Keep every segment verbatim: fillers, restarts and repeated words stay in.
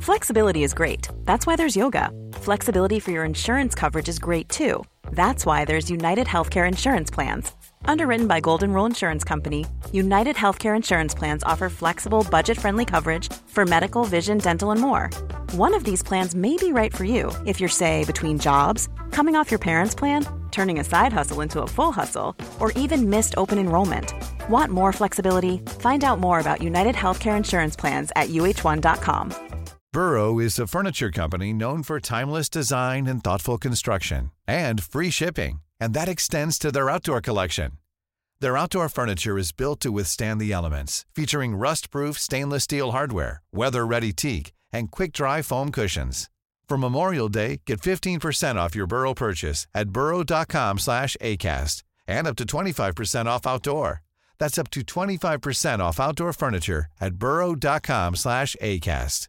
Flexibility is great. That's why there's yoga. Flexibility for your insurance coverage is great too. That's why there's United Healthcare Insurance Plans. Underwritten by Golden Rule Insurance Company, United Healthcare Insurance Plans offer flexible, budget-friendly coverage for medical, vision, dental, and more. One of these plans may be right for you if you're, say, between jobs, coming off your parents' plan, turning a side hustle into a full hustle, or even missed open enrollment. Want more flexibility? Find out more about United Healthcare Insurance Plans at U H one dot com. Burrow is a furniture company known for timeless design and thoughtful construction, and free shipping, and that extends to their outdoor collection. Their outdoor furniture is built to withstand the elements, featuring rust-proof stainless steel hardware, weather-ready teak, and quick-dry foam cushions. For Memorial Day, get fifteen percent off your Burrow purchase at burrow.com slash ACAST and up to twenty-five percent off outdoor. That's up to twenty-five percent off outdoor furniture at burrow.com slash ACAST.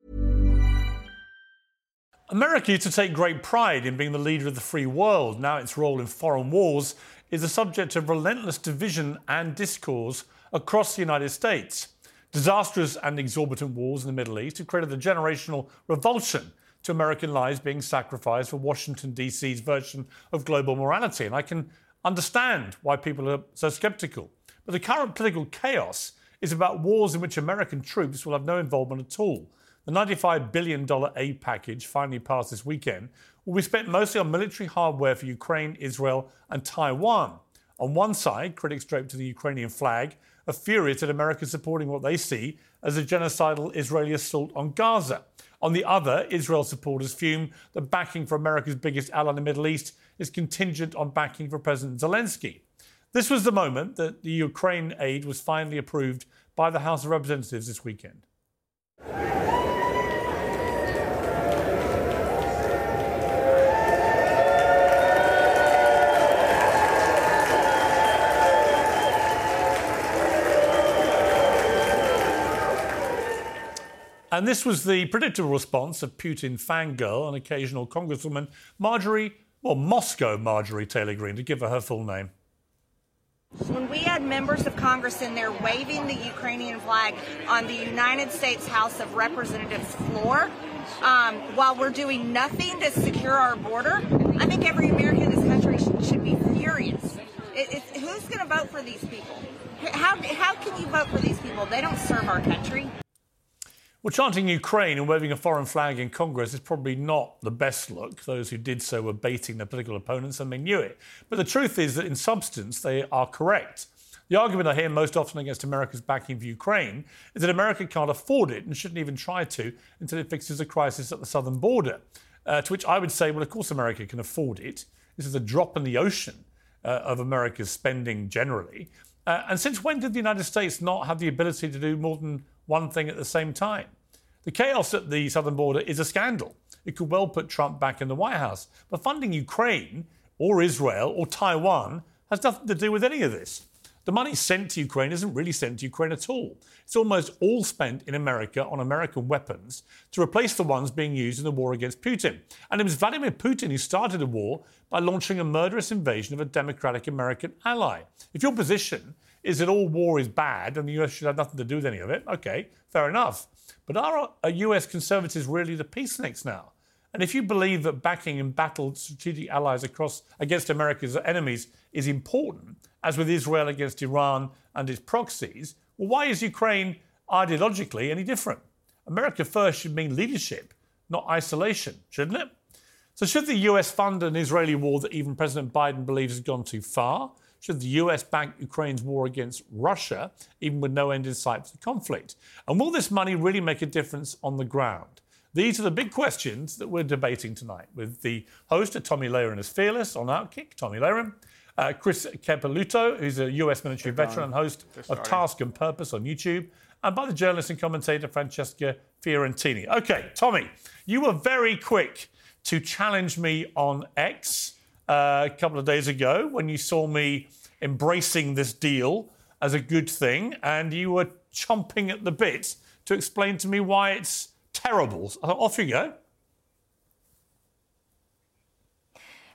America used to take great pride in being the leader of the free world. Now its role in foreign wars is the subject of relentless division and discourse across the United States. Disastrous and exorbitant wars in the Middle East have created a generational revulsion to American lives being sacrificed for Washington, D C's version of global morality. And I can understand why people are so sceptical. But the current political chaos is about wars in which American troops will have no involvement at all. The ninety-five billion dollars aid package finally passed this weekend will be spent mostly on military hardware for Ukraine, Israel and Taiwan. On one side, critics draped to the Ukrainian flag are furious at America supporting what they see as a genocidal Israeli assault on Gaza. On the other, Israel supporters fume that backing for America's biggest ally in the Middle East is contingent on backing for President Zelensky. This was the moment that the Ukraine aid was finally approved by the House of Representatives this weekend. And this was the predictable response of Putin fangirl and occasional Congresswoman Marjorie, well, Moscow Marjorie Taylor Greene, to give her her full name. When we had members of Congress in there waving the Ukrainian flag on the United States House of Representatives floor, um, while we're doing nothing to secure our border, I think every American in this country should, should be furious. It, it, who's going to vote for these people? How, how can you vote for these people? They don't serve our country. Well, chanting Ukraine and waving a foreign flag in Congress is probably not the best look. Those who did so were baiting their political opponents and they knew it. But the truth is that in substance, they are correct. The argument I hear most often against America's backing for Ukraine is that America can't afford it and shouldn't even try to until it fixes the crisis at the southern border. Uh, to which I would say, well, of course America can afford it. This is a drop in the ocean uh, of America's spending generally. Uh, and since when did the United States not have the ability to do more than one thing at the same time? The chaos at the southern border is a scandal. It could well put Trump back in the White House. But funding Ukraine or Israel or Taiwan has nothing to do with any of this. The money sent to Ukraine isn't really sent to Ukraine at all. It's almost all spent in America on American weapons to replace the ones being used in the war against Putin. And it was Vladimir Putin who started the war by launching a murderous invasion of a democratic American ally. If your position is that all war is bad and the U S should have nothing to do with any of it, OK, fair enough. But are, are U S conservatives really the peaceniks now? And if you believe that backing embattled strategic allies across against America's enemies is important, as with Israel against Iran and its proxies, well, why is Ukraine ideologically any different? America first should mean leadership, not isolation, shouldn't it? So should the U S fund an Israeli war that even President Biden believes has gone too far? Should the U S back Ukraine's war against Russia, even with no end in sight for the conflict? And will this money really make a difference on the ground? These are the big questions that we're debating tonight with the host of Tomi Lahren is Fearless on Outkick, Tomi Lahren, uh, Chris Capelouto, who's a U S military veteran and host of Task and Purpose on YouTube, and by the journalist and commentator Francesca Fiorentini. OK, Tomi, you were very quick to challenge me on X Uh, a couple of days ago when you saw me embracing this deal as a good thing and you were chomping at the bit to explain to me why it's terrible. So off you go.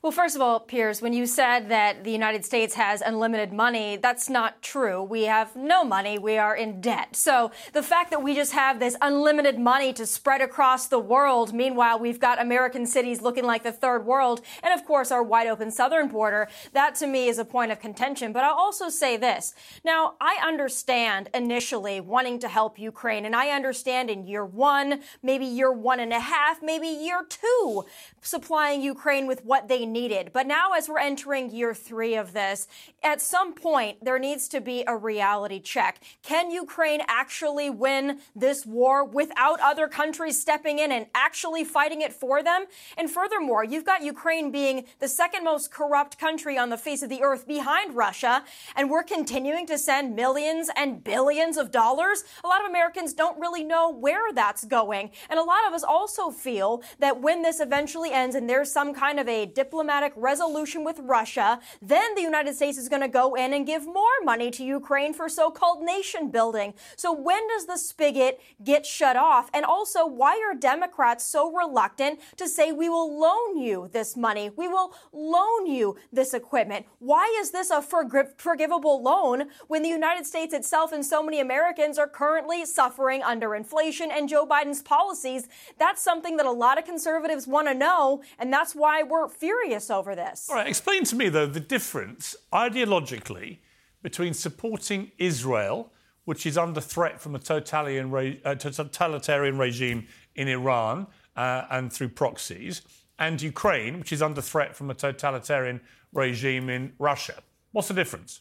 Well, first of all, Piers, when you said that the United States has unlimited money, that's not true. We have no money. We are in debt. So the fact that we just have this unlimited money to spread across the world, meanwhile, we've got American cities looking like the third world, and of course, our wide open southern border, that to me is a point of contention. But I'll also say this. Now, I understand initially wanting to help Ukraine, and I understand in year one, maybe year one and a half, maybe year two, supplying Ukraine with what they needed. But now as we're entering year three of this, at some point, there needs to be a reality check. Can Ukraine actually win this war without other countries stepping in and actually fighting it for them? And furthermore, you've got Ukraine being the second most corrupt country on the face of the earth behind Russia, and we're continuing to send millions and billions of dollars. A lot of Americans don't really know where that's going. And a lot of us also feel that when this eventually ends and there's some kind of a diplomatic resolution with Russia, then the United States is going to go in and give more money to Ukraine for so-called nation building. So when does the spigot get shut off? And also, why are Democrats so reluctant to say we will loan you this money? We will loan you this equipment. Why is this a forg- forgivable loan when the United States itself and so many Americans are currently suffering under inflation and Joe Biden's policies? That's something that a lot of conservatives want to know, and that's why we're furious over this. All right, explain to me, though, the difference ideologically between supporting Israel, which is under threat from a totalitarian, re- uh, totalitarian regime in Iran uh, and through proxies, and Ukraine, which is under threat from a totalitarian regime in Russia. What's the difference?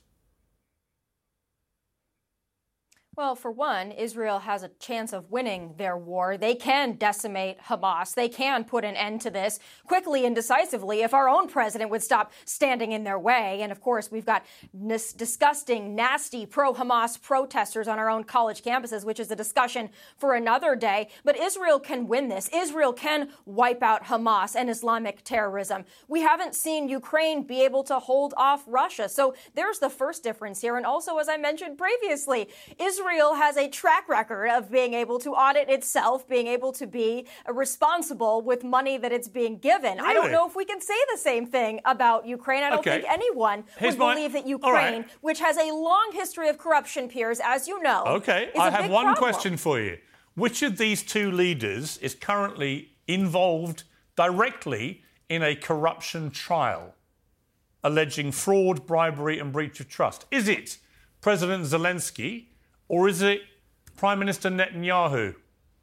Well, for one, Israel has a chance of winning their war. They can decimate Hamas. They can put an end to this quickly and decisively if our own president would stop standing in their way. And of course, we've got this disgusting, nasty pro-Hamas protesters on our own college campuses, which is a discussion for another day. But Israel can win this. Israel can wipe out Hamas and Islamic terrorism. We haven't seen Ukraine be able to hold off Russia. So there's the first difference here. And also, as I mentioned previously, Israel Israel has a track record of being able to audit itself, being able to be responsible with money that it's being given. Really? I don't know if we can say the same thing about Ukraine. I don't okay. think anyone Here's would my... believe that Ukraine, right. which has a long history of corruption, Piers, as you know, Okay, is I a have big one problem. question for you. Which of these two leaders is currently involved directly in a corruption trial alleging fraud, bribery and breach of trust? Is it President Zelensky, or is it Prime Minister Netanyahu?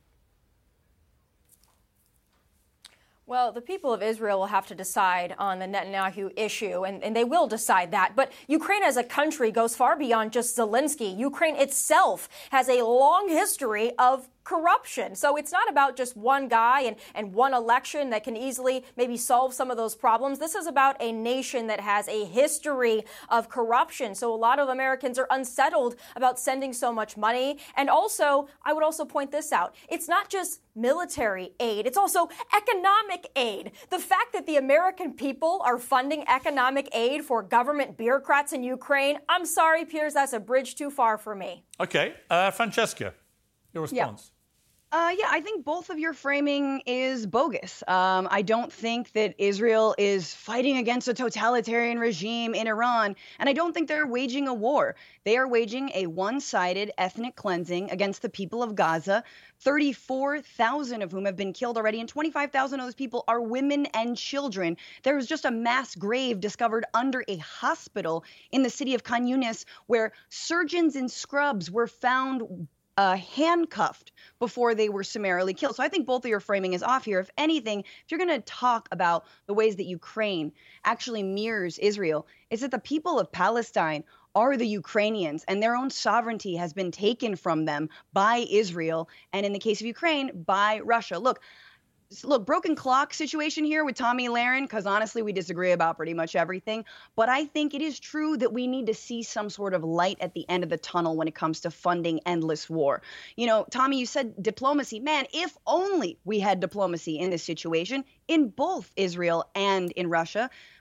Well, the people of Israel will have to decide on the Netanyahu issue, and, and they will decide that. But Ukraine as a country goes far beyond just Zelensky. Ukraine itself has a long history of corruption. So it's not about just one guy and, and one election that can easily maybe solve some of those problems. This is about a nation that has a history of corruption. So a lot of Americans are unsettled about sending so much money. And also, I would also point this out. It's not just military aid. It's also economic aid. The fact that the American people are funding economic aid for government bureaucrats in Ukraine, I'm sorry, Piers, that's a bridge too far for me. OK. Uh, Francesca, your response. Yeah. Uh, yeah, I think both of your framing is bogus. Um, I don't think that Israel is fighting against a totalitarian regime in Iran, and I don't think they're waging a war. They are waging a one-sided ethnic cleansing against the people of Gaza, thirty-four thousand of whom have been killed already, and twenty-five thousand of those people are women and children. There was just a mass grave discovered under a hospital in the city of Khan Yunis where surgeons in scrubs were found Uh, handcuffed before they were summarily killed. So I think both of your framing is off here. If anything, if you're going to talk about the ways that Ukraine actually mirrors Israel, is that the people of Palestine are the Ukrainians, and their own sovereignty has been taken from them by Israel, and in the case of Ukraine, by Russia. Look, Look, broken clock situation here with Tomi Lahren, because honestly, we disagree about pretty much everything. But I think it is true that we need to see some sort of light at the end of the tunnel when it comes to funding endless war. You know, Tommy, you said diplomacy. Man, if only we had diplomacy in this situation in both Israel and in Russia.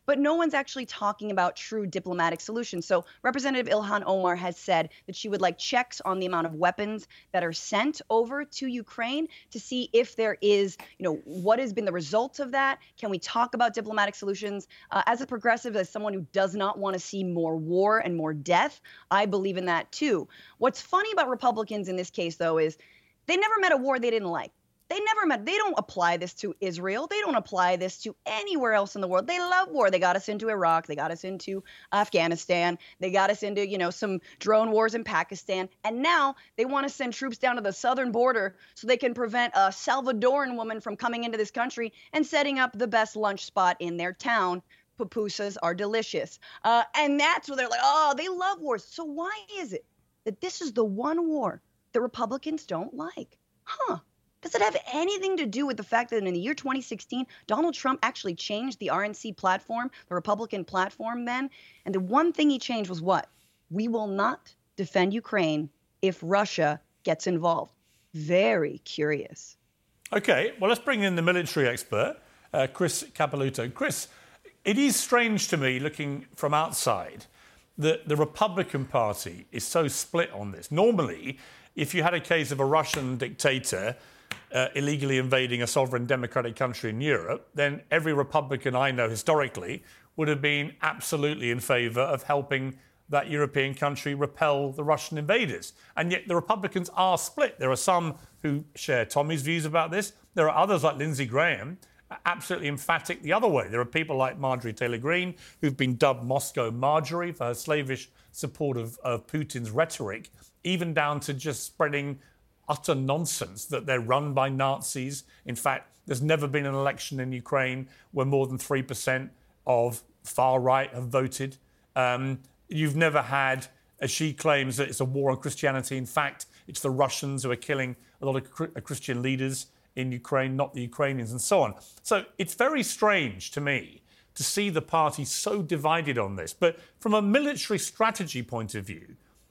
but no one's actually talking about true diplomatic solutions. So Representative Ilhan Omar has said that she would like checks on the amount of weapons that are sent over to Ukraine to see if there is, you know, what has been the result of that. Can we talk about diplomatic solutions? Uh, as a progressive, as someone who does not want to see more war and more death, I believe in that too. What's funny about Republicans in this case, though, is they never met a war they didn't like. They never met. They don't apply this to Israel. They don't apply this to anywhere else in the world. They love war. They got us into Iraq. They got us into Afghanistan. They got us into, you know, some drone wars in Pakistan. And now they want to send troops down to the southern border so they can prevent a Salvadoran woman from coming into this country and setting up the best lunch spot in their town. Pupusas are delicious. Uh, and that's where they're like, oh, they love wars. So why is it that this is the one war that Republicans don't like? Huh? Does it have anything to do with the fact that in the year twenty sixteen, Donald Trump actually changed the R N C platform, the Republican platform then? And the one thing he changed was what? We will not defend Ukraine if Russia gets involved. Very curious. Okay, well, let's bring in the military expert, uh, Chris Capilouto. Chris, it is strange to me, looking from outside, that the Republican Party is so split on this. Normally, if you had a case of a Russian dictator Uh, illegally invading a sovereign democratic country in Europe, then every Republican I know historically would have been absolutely in favour of helping that European country repel the Russian invaders. And yet the Republicans are split. There are some who share Tommy's views about this. There are others like Lindsey Graham, absolutely emphatic the other way. There are people like Marjorie Taylor Greene, who've been dubbed Moscow Marjorie for her slavish support of, of Putin's rhetoric, even down to just spreading utter nonsense that they're run by Nazis. In fact, there's never been an election in Ukraine where more than three percent of far right have voted. Um, you've never had, as she claims, that it's a war on Christianity. In fact, it's the Russians who are killing a lot of Christian leaders in Ukraine, not the Ukrainians, and so on. So it's very strange to me to see the party so divided on this. But from a military strategy point of view,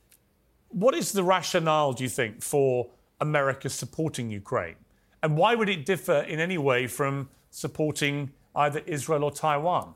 what is the rationale, do you think, for America supporting Ukraine? And why would it differ in any way from supporting either Israel or Taiwan?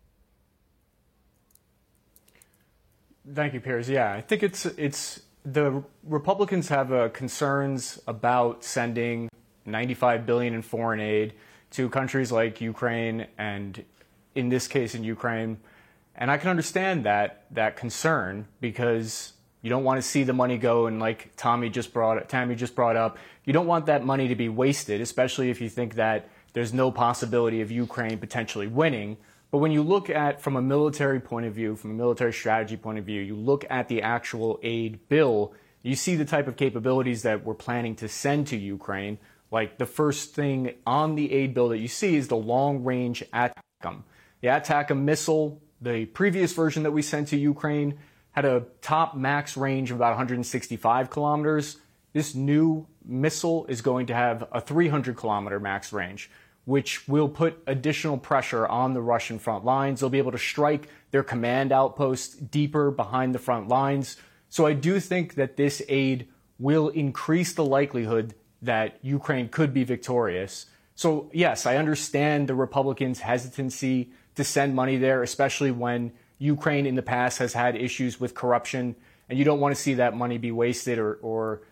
Thank you, Piers. Yeah, I think it's it's the Republicans have uh, concerns about sending ninety-five billion dollars in foreign aid to countries like Ukraine and, in this case, in Ukraine. And I can understand that that concern because you don't want to see the money go, and like Tommy just brought, Tammy just brought up, you don't want that money to be wasted, especially if you think that there's no possibility of Ukraine potentially winning. But when you look at, from a military point of view, from a military strategy point of view, you look at the actual aid bill, you see the type of capabilities that we're planning to send to Ukraine. Like the first thing on the aid bill that you see is the long-range ATACMS. The ATACMS missile, the previous version that we sent to Ukraine, had a top max range of about one hundred sixty-five kilometers. This new missile is going to have a three hundred kilometer max range, which will put additional pressure on the Russian front lines. They'll be able to strike their command outposts deeper behind the front lines. So I do think that this aid will increase the likelihood that Ukraine could be victorious. So yes, I understand the Republicans' hesitancy to send money there, especially when Ukraine in the past has had issues with corruption, and you don't want to see that money be wasted or, or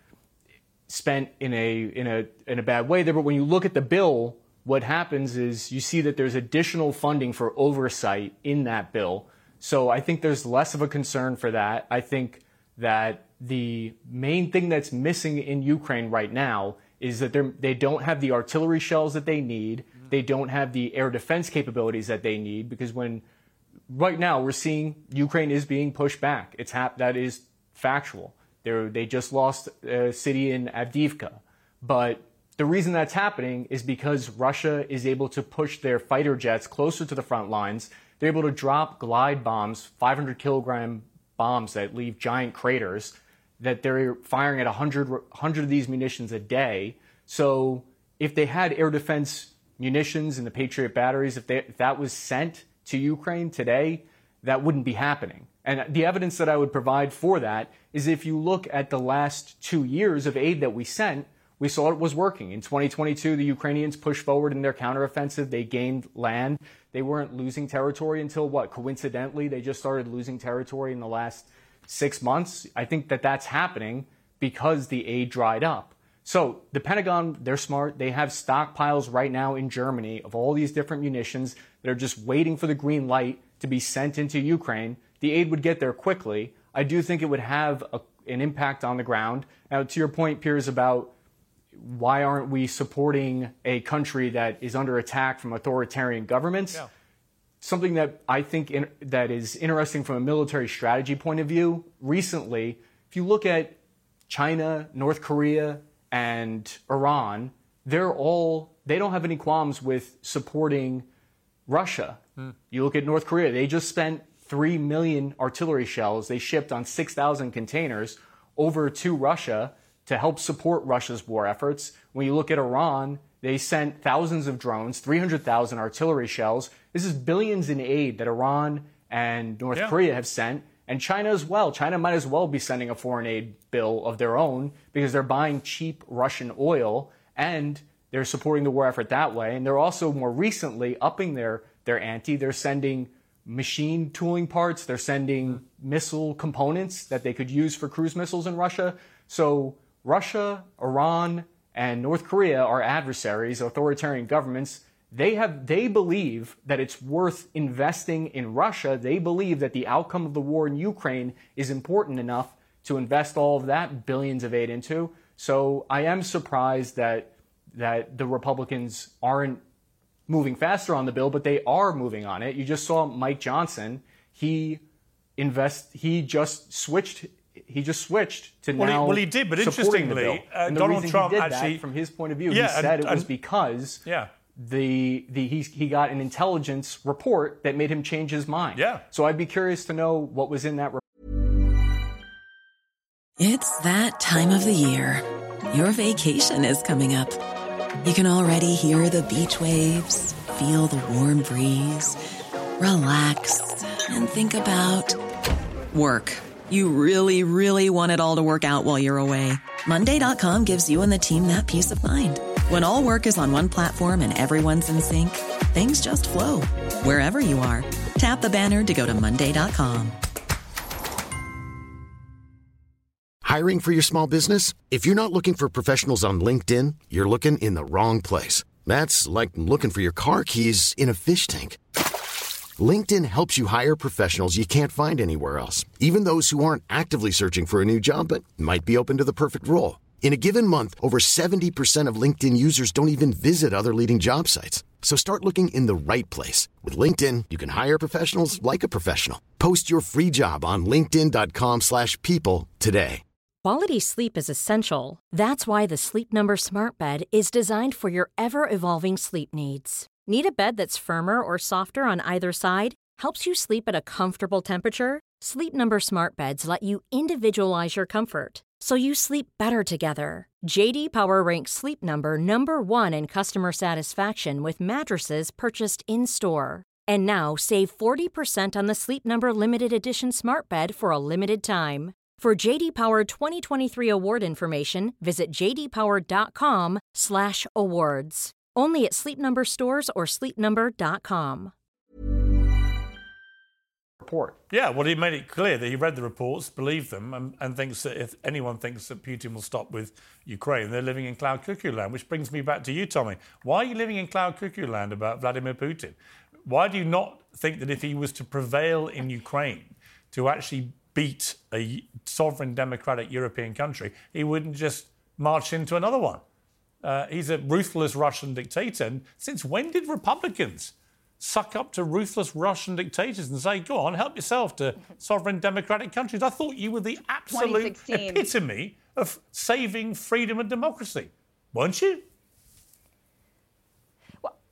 spent in a in a in a bad way there. But when you look at the bill, what happens is you see that there's additional funding for oversight in that bill. So I think there's less of a concern for that. I think that the main thing that's missing in Ukraine right now is that they they don't have the artillery shells that they need. They don't have the air defense capabilities that they need, because when right now, we're seeing Ukraine is being pushed back. It's hap- that is factual. They're, they just lost a city in Avdiivka. But the reason that's happening is because Russia is able to push their fighter jets closer to the front lines. They're able to drop glide bombs, five hundred kilogram bombs that leave giant craters, that they're firing at one hundred, one hundred of these munitions a day. So if they had air defense munitions and the Patriot batteries, if, they, if that was sent to Ukraine today, that wouldn't be happening. And the evidence that I would provide for that is if you look at the last two years of aid that we sent, we saw it was working. In twenty twenty-two, the Ukrainians pushed forward in their counteroffensive. They gained land. They weren't losing territory until, what, coincidentally, they just started losing territory in the last six months. I think that that's happening because the aid dried up. So the Pentagon, they're smart. They have stockpiles right now in Germany of all these different munitions that are just waiting for the green light to be sent into Ukraine. The aid would get there quickly. I do think it would have a, an impact on the ground. Now, to your point, Piers, about why aren't we supporting a country that is under attack from authoritarian governments? Yeah. Something that I think in, that is interesting from a military strategy point of view. Recently, if you look at China, North Korea, and Iran, they're all, they don't have any qualms with supporting Russia. Hmm. You look at North Korea, they just spent three million artillery shells they shipped on six thousand containers over to Russia to help support Russia's war efforts. When you look at Iran, they sent thousands of drones, three hundred thousand artillery shells. This is billions in aid that Iran and North yeah. Korea have sent. And China as well. China might as well be sending a foreign aid bill of their own because they're buying cheap Russian oil and they're supporting the war effort that way. And they're also more recently upping their, their ante. They're sending machine tooling parts. They're sending missile components that they could use for cruise missiles in Russia. So Russia, Iran, and North Korea are adversaries, authoritarian governments. They have, they believe that it's worth investing in Russia. They believe that the outcome of the war in Ukraine is important enough to invest all of that billions of aid into. So I am surprised that that the Republicans aren't moving faster on the bill, but they are moving on it. You just saw Mike Johnson. He invest. He just switched. He just switched to well, now. He, well, he did, but interestingly, uh, Donald Trump he did actually, that, from his point of view, yeah, he said and, it was and, because. Yeah. The the he he got an intelligence report that made him change his mind. Yeah. So I'd be curious to know what was in that report. It's that time of the year. Your vacation is coming up. You can already hear the beach waves, feel the warm breeze, relax, and think about work. You really, really want it all to work out while you're away. Monday dot com gives you and the team that peace of mind. When all work is on one platform and everyone's in sync, things just flow. Wherever you are, tap the banner to go to Monday dot com. Hiring for your small business? If you're not looking for professionals on LinkedIn, you're looking in the wrong place. That's like looking for your car keys in a fish tank. LinkedIn helps you hire professionals you can't find anywhere else, even those who aren't actively searching for a new job but might be open to the perfect role. In a given month, over seventy percent of LinkedIn users don't even visit other leading job sites. So start looking in the right place. With LinkedIn, you can hire professionals like a professional. Post your free job on linkedin dot com slash people today. Quality sleep is essential. That's why the Sleep Number Smart Bed is designed for your ever-evolving sleep needs. Need a bed that's firmer or softer on either side? Helps you sleep at a comfortable temperature? Sleep Number Smart Beds let you individualize your comfort, so you sleep better together. J D Power ranks Sleep Number number one in customer satisfaction with mattresses purchased in-store. And now save forty percent on the Sleep Number Limited Edition Smart Bed for a limited time. For J D Power twenty twenty-three award information, visit j d power dot com slash awards. Only at Sleep Number stores or sleep number dot com. Report. Yeah, well, he made it clear that he read the reports, believed them, and, and thinks that if anyone thinks that Putin will stop with Ukraine, they're living in cloud cuckoo land, which brings me back to you, Tommy. Why are you living in cloud cuckoo land about Vladimir Putin? Why do you not think that if he was to prevail in Ukraine to actually beat a sovereign democratic European country, he wouldn't just march into another one? Uh, he's a ruthless Russian dictator. And since when did Republicans suck up to ruthless Russian dictators and say, go on, help yourself to sovereign democratic countries? I thought you were the absolute epitome of saving freedom and democracy, weren't you?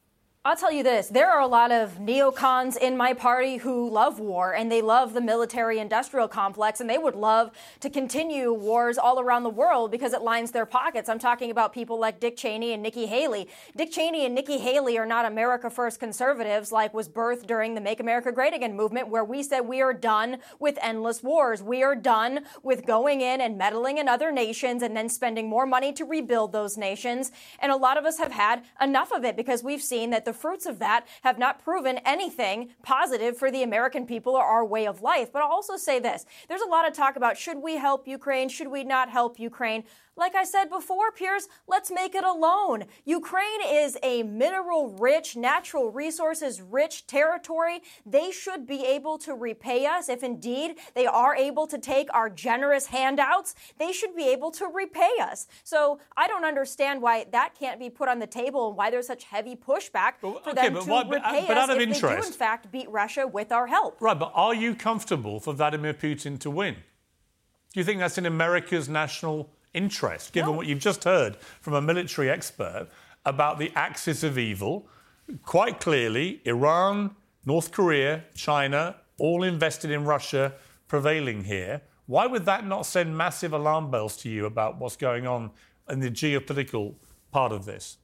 I'll tell you this, there are a lot of neocons in my party who love war, and they love the military-industrial complex, and they would love to continue wars all around the world because it lines their pockets. I'm talking about people like Dick Cheney and Nikki Haley. Dick Cheney and Nikki Haley are not America First conservatives like was birthed during the Make America Great Again movement, where we said we are done with endless wars. We are done with going in and meddling in other nations and then spending more money to rebuild those nations. And a lot of us have had enough of it because we've seen that the fruits of that have not proven anything positive for the American people or our way of life. But I'll also say this. There's a lot of talk about should we help Ukraine? Should we not help Ukraine? Like I said before, Piers, let's make it alone. Ukraine is a mineral-rich, natural resources-rich territory. They should be able to repay us. If indeed they are able to take our generous handouts, they should be able to repay us. So I don't understand why that can't be put on the table and why there's such heavy pushback for okay, them but to why, but, repay but us out of if interest, they do, in fact, beat Russia with our help. Right, but are you comfortable for Vladimir Putin to win? Do you think that's in America's national interest, given no. what you've just heard from a military expert about the axis of evil? Quite clearly, Iran, North Korea, China, all invested in Russia prevailing here. Why would that not send massive alarm bells to you about what's going on in the geopolitical part of this?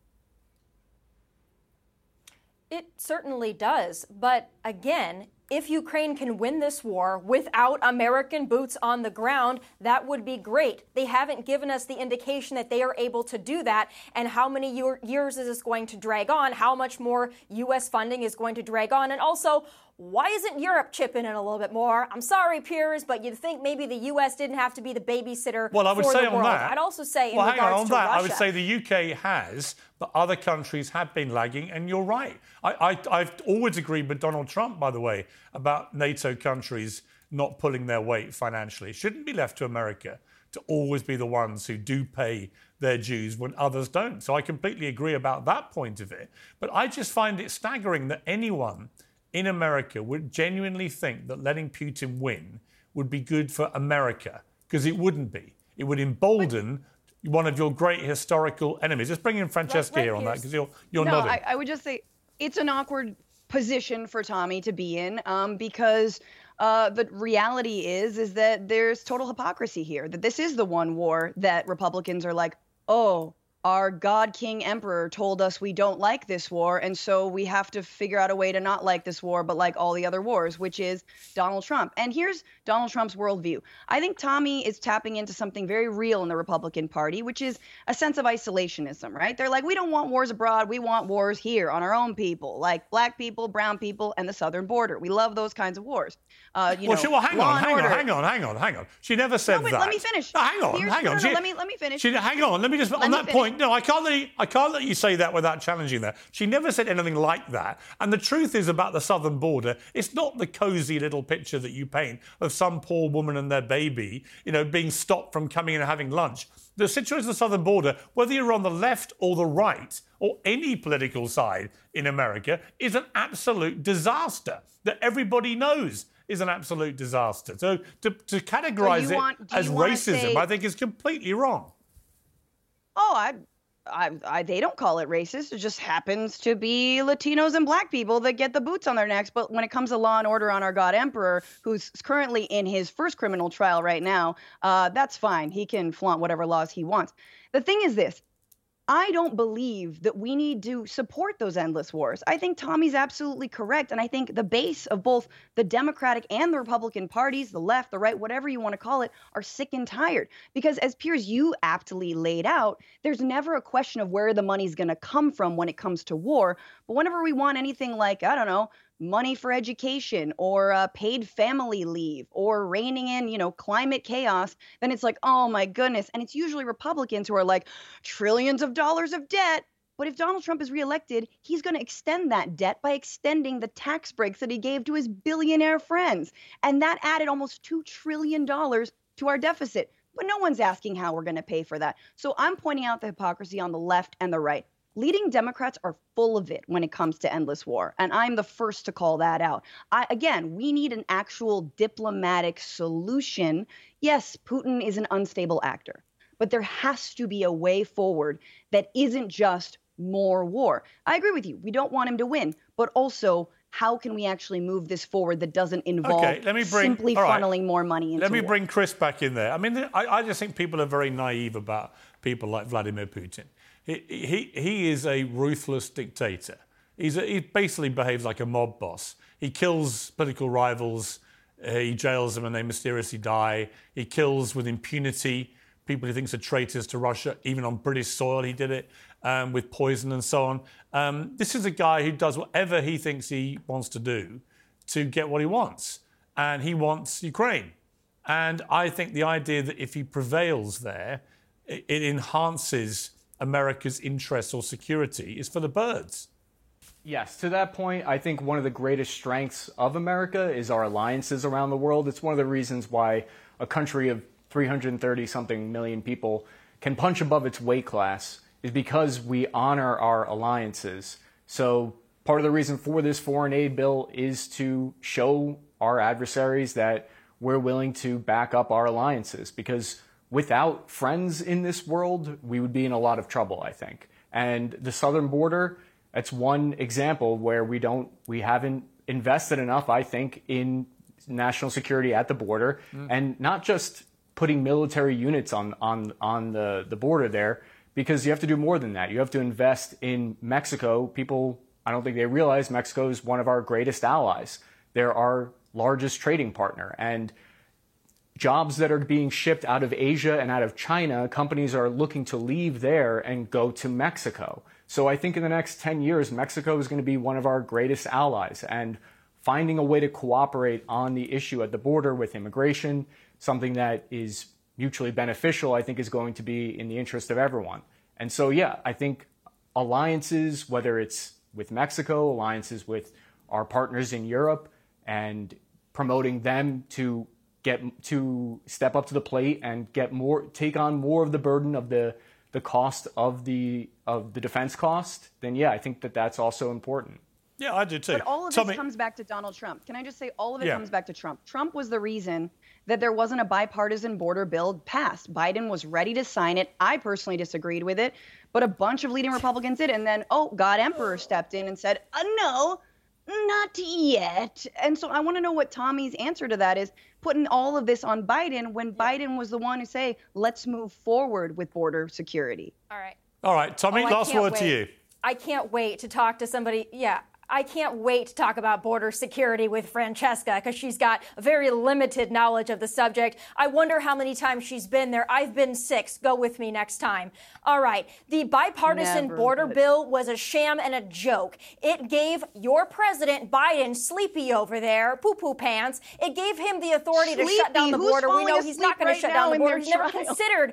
It certainly does. But again, if Ukraine can win this war without American boots on the ground, that would be great. They haven't given us the indication that they are able to do that. And how many year, years is this going to drag on? How much more U S funding is going to drag on? And also, why isn't Europe chipping in a little bit more? I'm sorry, Piers, but you'd think maybe the U S didn't have to be the babysitter well, I would for say the on world. That, I'd also say in well, regards hang on, on to that, Russia, I would say the U K has, but other countries have been lagging, and you're right. I, I, I've always agreed with Donald Trump, by the way, about NATO countries not pulling their weight financially. It shouldn't be left to America to always be the ones who do pay their dues when others don't. So I completely agree about that point of it. But I just find it staggering that anyone in America would genuinely think that letting Putin win would be good for America, because it wouldn't be. It would embolden but, one of your great historical enemies. Just bring in Francesca right, here on that, because you're, you're no, nodding. I, I would just say it's an awkward position for Tommy to be in, um, because uh, the reality is is that there's total hypocrisy here, that this is the one war that Republicans are like, oh, our God King Emperor told us we don't like this war, and so we have to figure out a way to not like this war, but like all the other wars, which is Donald Trump. And here's Donald Trump's worldview. I think Tommy is tapping into something very real in the Republican Party, which is a sense of isolationism, right? They're like, we don't want wars abroad. We want wars here on our own people, like black people, brown people, and the southern border. We love those kinds of wars. Uh, you well, know, she, well, hang law on, and hang order. on, hang on, hang on, hang on. She never said no, wait, that. Let me finish. No, hang on, Here's, hang no, on. No, She, no, let me let me finish. She, hang on, let me just let on me that finish. point. No, I can't let you, I can't let you say that without challenging that. She never said anything like that. And the truth is about the southern border, it's not the cosy little picture that you paint of some poor woman and their baby, you know, being stopped from coming in and having lunch. The situation of the southern border, whether you're on the left or the right or any political side in America, is an absolute disaster that everybody knows is an absolute disaster. So to, to categorize so want, it as racism, say, I think is completely wrong. Oh, I... I, I, they don't call it racist. It just happens to be Latinos and black people that get the boots on their necks. But when it comes to law and order on our God Emperor, who's currently in his first criminal trial right now, uh, that's fine. He can flaunt whatever laws he wants. The thing is this. I don't believe that we need to support those endless wars. I think Tommy's absolutely correct. And I think the base of both the Democratic and the Republican parties, the left, the right, whatever you want to call it, are sick and tired. Because as Piers, you aptly laid out, there's never a question of where the money's going to come from when it comes to war. But whenever we want anything like, I don't know, money for education or uh, paid family leave or reining in, you know, climate chaos, then it's like, oh my goodness. And it's usually Republicans who are like trillions of dollars of debt. But if Donald Trump is reelected, he's going to extend that debt by extending the tax breaks that he gave to his billionaire friends. And that added almost two trillion dollars to our deficit. But no one's asking how we're going to pay for that. So I'm pointing out the hypocrisy on the left and the right. Leading Democrats are full of it when it comes to endless war, and I'm the first to call that out. I, again, we need an actual diplomatic solution. Yes, Putin is an unstable actor, but there has to be a way forward that isn't just more war. I agree with you. We don't want him to win, but also, how can we actually move this forward that doesn't involve okay, let me bring, simply right. funneling more money into Let me war? bring Chris back in there. I mean, I, I just think people are very naive about people like Vladimir Putin. He, he, he is a ruthless dictator. He's a, he basically behaves like a mob boss. He kills political rivals. Uh, he jails them and they mysteriously die. He kills with impunity people he thinks are traitors to Russia. Even on British soil, he did it um, with poison and so on. Um, this is a guy who does whatever he thinks he wants to do to get what he wants. And he wants Ukraine. And I think the idea that if he prevails there, it, it enhances America's interests or security is for the birds. Yes, to that point, I think one of the greatest strengths of America is our alliances around the world. It's one of the reasons why a country of three hundred thirty something million people can punch above its weight class is because we honor our alliances. So part of the reason for this foreign aid bill is to show our adversaries that we're willing to back up our alliances, because without friends in this world, we would be in a lot of trouble, I think. And the southern border, that's one example where we don't, we haven't invested enough, I think, in national security at the border, mm. and not just putting military units on on on the, the border there, because you have to do more than that. You have to invest in Mexico. People, I don't think they realize Mexico is one of our greatest allies. They're our largest trading partner. And jobs that are being shipped out of Asia and out of China, companies are looking to leave there and go to Mexico. So I think in the next ten years, Mexico is going to be one of our greatest allies. And finding a way to cooperate on the issue at the border with immigration, something that is mutually beneficial, I think is going to be in the interest of everyone. And so, yeah, I think alliances, whether it's with Mexico, alliances with our partners in Europe, and promoting them to get to step up to the plate and get more, take on more of the burden of the the cost of the of the defense cost, then yeah, I think that that's also important. Yeah, I do too. But all of Tell this me- comes back to Donald Trump. Can I just say all of it Yeah. comes back to Trump? Trump was the reason that there wasn't a bipartisan border bill passed. Biden was ready to sign it. I personally disagreed with it, but a bunch of leading Republicans did. And then, oh, God Emperor stepped in and said, uh, no, not yet. And so I want to know what Tommy's answer to that is, putting all of this on Biden when Biden was the one who say, let's move forward with border security. All right. All right, Tommy, Oh, I last can't word wait. to you. I can't wait to talk to somebody. Yeah. I can't wait to talk about border security with Francesca, because she's got a very limited knowledge of the subject. I wonder how many times she's been there. I've been six. Go with me next time. All right. The bipartisan Never border would. bill was a sham and a joke. It gave your president, Biden, sleepy over there, poo-poo pants. It gave him the authority to shut down Sleepy? the Who's border. We falling know he's not asleep going to right shut now down the in border. their He's never trial? considered.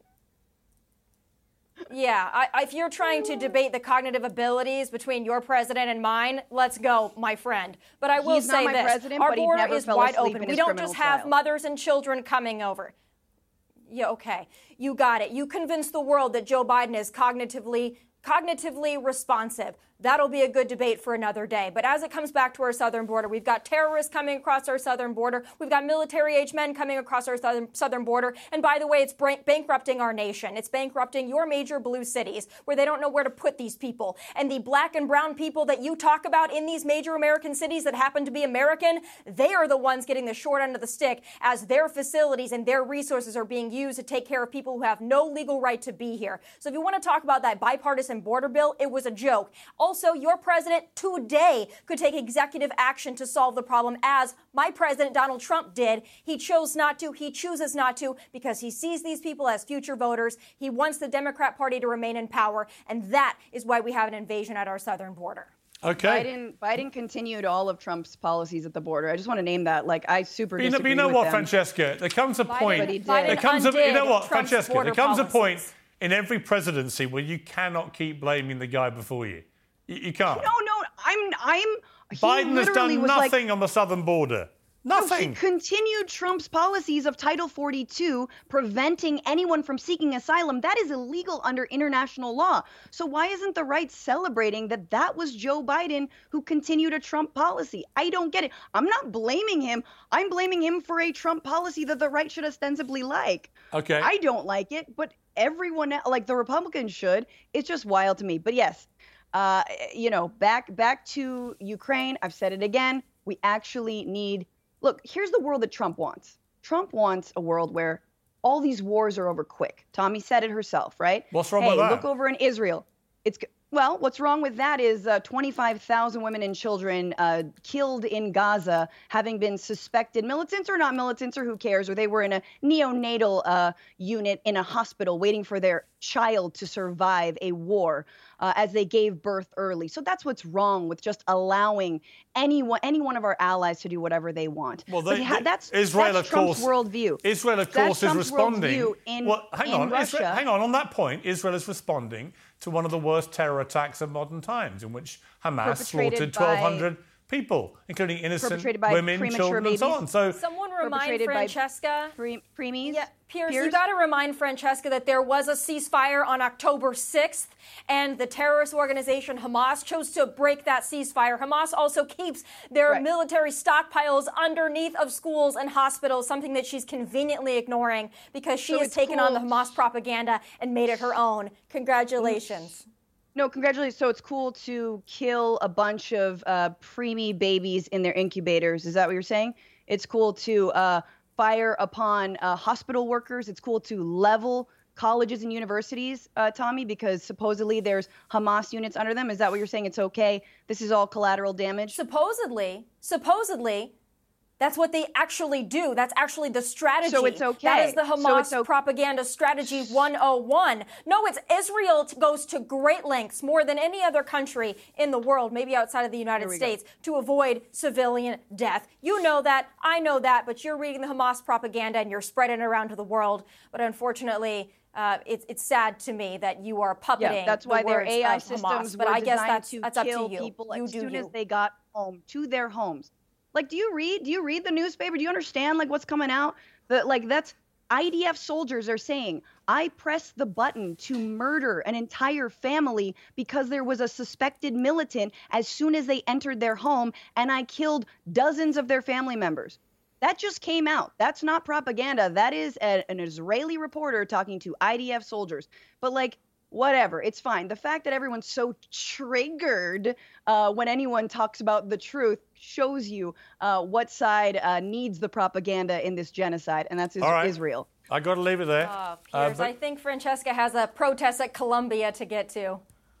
Yeah, I, if you're trying to debate the cognitive abilities between your president and mine, let's go, my friend. But I will He's not say my this, president, our but he border never is fell wide asleep open. in We his don't criminal just have trial. mothers and children coming over. Yeah, okay. You got it. You convinced the world that Joe Biden is cognitively cognitively responsive. That'll be a good debate for another day. But as it comes back to our southern border, we've got terrorists coming across our southern border. We've got military-age men coming across our southern, southern border. And by the way, it's bank- bankrupting our nation. It's bankrupting your major blue cities where they don't know where to put these people. And the black and brown people that you talk about in these major American cities that happen to be American, they are the ones getting the short end of the stick as their facilities and their resources are being used to take care of people who have no legal right to be here. So if you want to talk about that bipartisan border bill, it was a joke. Also, your president today could take executive action to solve the problem, as my president, Donald Trump, did. He chose not to. He chooses not to because he sees these people as future voters. He wants the Democrat Party to remain in power, and that is why we have an invasion at our southern border. Okay. Biden, Biden continued all of Trump's policies at the border. I just want to name that. Like, I super But you know, disagree but you know with what, them. Francesca? There comes a Biden- point. But he did. There comes a, you know what, Trump's Francesca? border There comes a point policies. in every presidency where you cannot keep blaming the guy before you. You, you can't. No, no, I'm, I'm. he Biden has literally done was like- nothing on the southern border. No, Nothing. he continued Trump's policies of Title forty-two, preventing anyone from seeking asylum. That is illegal under international law. So why isn't the right celebrating that that was Joe Biden who continued a Trump policy? I don't get it. I'm not blaming him. I'm blaming him for a Trump policy that the right should ostensibly like. Okay. I don't like it, but everyone, like the Republicans should. It's just wild to me. But yes, uh, you know, back back to Ukraine. I've said it again. We actually need, look, here's the world that Trump wants. Trump wants a world where all these wars are over quick. Tommy said it herself, right? What's wrong hey, with that? Look over in Israel. It's Well, what's wrong with that is uh, twenty-five thousand women and children uh, killed in Gaza, having been suspected militants or not militants or who cares, or they were in a neonatal uh, unit in a hospital waiting for their child to survive a war uh, as they gave birth early. So that's what's wrong with just allowing anyone, any one of our allies to do whatever they want. Well, they, ha- that's, Israel, that's of Trump's course, worldview. Israel, of That's course, is Trump's responding. worldview in, well, hang in on, Russia. Israel, hang on. On that point, Israel is responding to one of the worst terror attacks of modern times, in which Hamas slaughtered twelve hundred people, including innocent women, children, babies. and so on. So, someone remind Francesca. Pre- preemies. Yeah, Piers, Piers? you got to remind Francesca that there was a ceasefire on October sixth, and the terrorist organization Hamas chose to break that ceasefire. Hamas also keeps their Right. military stockpiles underneath of schools and hospitals, something that she's conveniently ignoring because she So has it's taken cool. on the Hamas propaganda and made it her own. Congratulations. No, congratulations. So it's cool to kill a bunch of uh, preemie babies in their incubators. Is that what you're saying? It's cool to uh, fire upon uh, hospital workers. It's cool to level colleges and universities, uh, Tommy, because supposedly there's Hamas units under them. Is that what you're saying? It's okay. This is all collateral damage. Supposedly, supposedly, that's what they actually do. That's actually the strategy. So it's okay. That is the So Hamas it's okay. propaganda strategy one oh one. No, it's Israel t- goes to great lengths, more than any other country in the world, maybe outside of the United States, go. to avoid civilian death. You know that. I know that. But you're reading the Hamas propaganda and you're spreading it around to the world. But unfortunately, uh, it's, it's sad to me that you are puppeting Yeah, that's why the their words A I of systems Hamas. But were I guess designed that's, to that's up to kill you. people You as do soon you. as they got home to their homes. Like, do you read? Do you read the newspaper? Do you understand like what's coming out? That like that's I D F soldiers are saying, I pressed the button to murder an entire family because there was a suspected militant as soon as they entered their home, and I killed dozens of their family members. That just came out. That's not propaganda. That is a, an Israeli reporter talking to I D F soldiers. But like, whatever, it's fine. The fact that everyone's so triggered uh, when anyone talks about the truth shows you uh, what side uh, needs the propaganda in this genocide, and that's is- right. Israel. I got to leave it there. Oh, Uh, Piers, but- I think Francesca has a protest at Columbia to get to.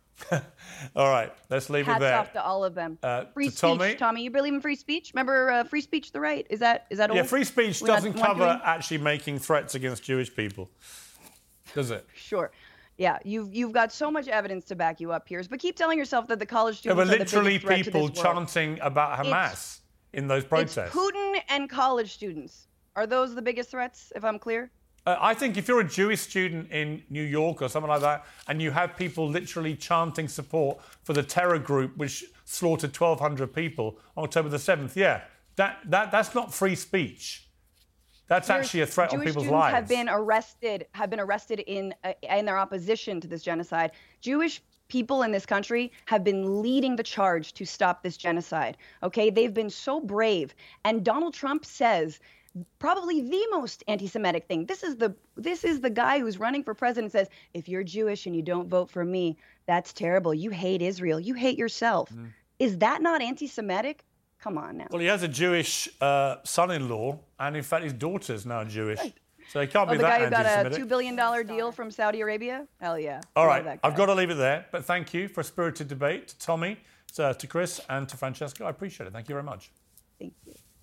all right, let's leave Hats it there. off to all of them. Uh, free to speech, Tommy? Tommy. You believe in free speech? Remember, uh, free speech, the right? Is that is that old? Yeah, free speech We're not- doesn't not cover doing- actually making threats against Jewish people, does it? Sure. Yeah, you've you've got so much evidence to back you up, Piers. But keep telling yourself that the college There students were are the literally biggest threat to people this world. chanting about Hamas It's- in those protests. It's Putin and college students. Are those the biggest threats, if I'm clear? Uh, I think if you're a Jewish student in New York or something like that, and you have people literally chanting support for the terror group which slaughtered twelve hundred people on October the seventh, yeah, that, that that's not free speech. That's There's- actually a threat Jewish on people's students lives. have been arrested, have been arrested in uh, in their opposition to this genocide. Jewish people in this country have been leading the charge to stop this genocide. Okay, they've been so brave, and Donald Trump says probably the most anti-Semitic thing. This is the this is the guy who's running for president, says, if you're Jewish and you don't vote for me, that's terrible. You hate Israel. You hate yourself. Mm. Is that not anti-Semitic? Come on now. Well, he has a Jewish uh, son-in-law, and in fact, his daughter's now Jewish. So he can't Oh, be the that guy who got a anti-Semitic. two billion dollars deal from Saudi Arabia? Hell yeah. All Love right, that guy. I've got to leave it there. But thank you for a spirited debate, to Tommy, to, to Chris, and to Francesca. I appreciate it. Thank you very much. Thank you.